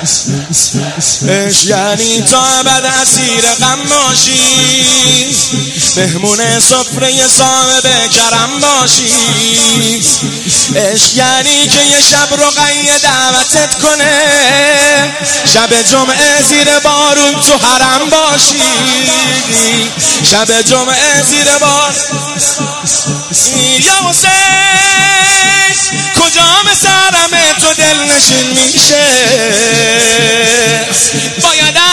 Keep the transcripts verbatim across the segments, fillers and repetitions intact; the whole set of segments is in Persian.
عشق یعنی تا ابد اسیر غم باشی، مهمون سفره صاحب کرم باشی. عشق یعنی که یه شب رقیه دعوتت کنه، شب جمعه زیر بارون تو حرم باشی. شب جمعه زیر بارون یا حسین کجا به سرم تو دل نشین میشه، بایدم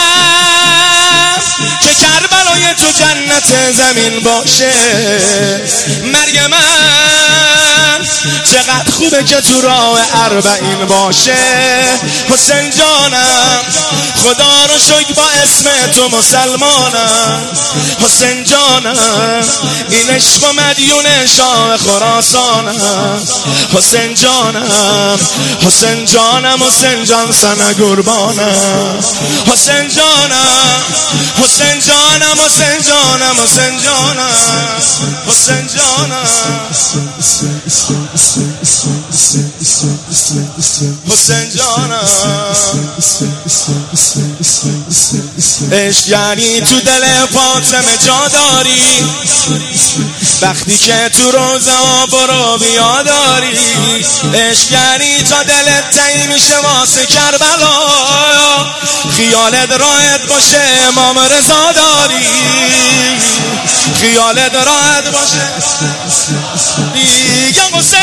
که کربلای تو جنت زمین باشه. مرگ من چقدر خوبه که تو راه اربعین باشه. حسین جانم خدا رو شکر با اسم تو مسلمانم. حسین جانم این عشق و مدیون شاه خراسانم. حسین جانم حسین جانم حسین جان سن قربانم. حسین جانم حسین جانم حسین جانم حسین جانم حسین جانم حسین جانم. عشق یعنی تو دل فاطمه جا داری، وقتی که تو روزه ها برو بیا داری. عشق یعنی تا دلت تنگ میشه واسه کربلا، خیالت راحت باشه امام رضا داری. خیالت راحت باشه یا حسین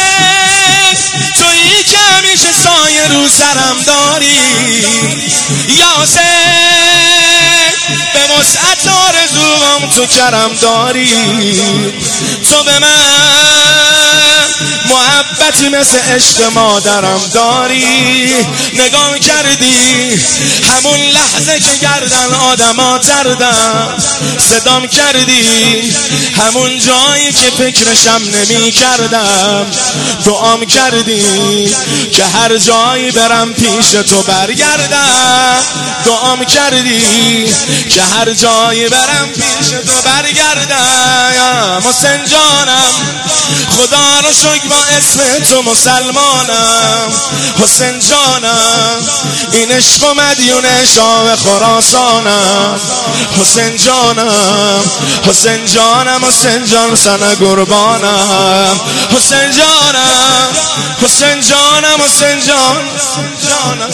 تویی که همیشه سایه رو سرم داری. یا حسین به وسعت آرزوام تو کرم داری. تو به من محبتی مثل عشق مادرم داری. نگاه کردی همون لحظه که گردن آدما تردم، صدام کردی همون جایی که فکرشم نمی کردم. دعام کردی که هر جایی برم پیش تو برگردم. دعام کردی که هر جایی برم پیش تو برگردم. حسین جانم خدا رو شکر با اسم تو مسلمانم. حسین جانم این عشق و مدیون شاه خراسانم. حسین جانم حسین جانم حسین جان سن قربانم. حسین جانم حسین جانم حسین جان جانم.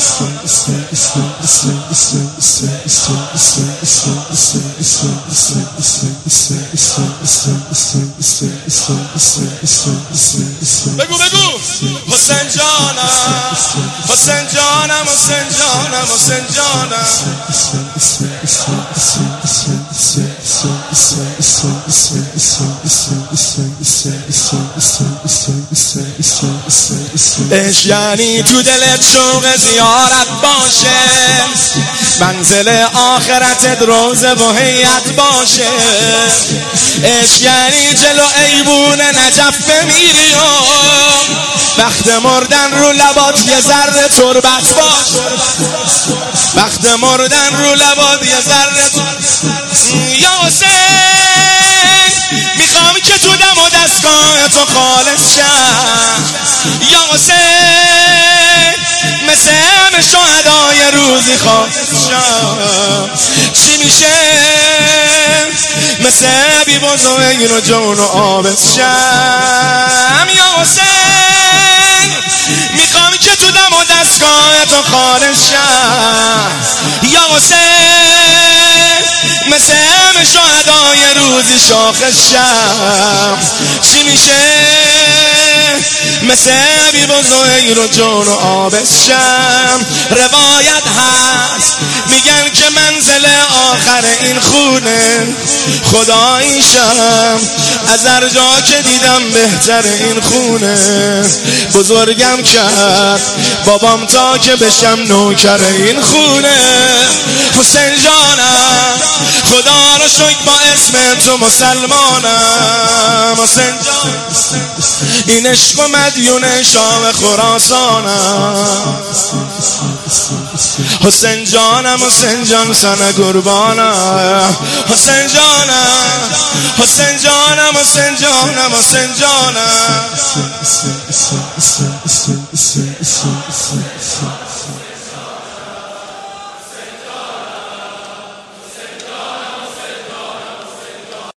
بگو بگو حسین جانم حسین جانم حسین جانم حسین جانم. عشق یعنی تو دلت شوق زیارت باشه، منزل آخرتت روزه و هیئت باشه. عشق یعنی جلو ایوون نجف بمیری و وقت مردن رو لبات یه ذره تربت باشه. وقت مردن رو لبات یه ذره یا حسین میخوام که تو دم و دستگاه تو خالص شم. یا حسین مثل همه شهدای روزی خالص شم. چی میشه مثل بی بزرگ رو جون و آبس شم. یا حسین میخوام که تو دم و دستگاه تو خالص شم. یا حسین مثل همه شهدای روزی شاخص شم. چی میشه مثل بی بزرگ رو جون و آبس شم. روایت هست میگن که منزل آخر این خونه خداییشم. از هر جا که دیدم بهتر این خونه. بزرگم کرد بابام تا که بشم نوکر این خونه. حسین جانم خدا رو شکر با اسم تو مسلمانم. حسین جان این عشق و مدیون شاه خراسانم. حسین جانم حسین جان سن قربانم. حسین جانم حسین جانم حسین جانم حسین جانم.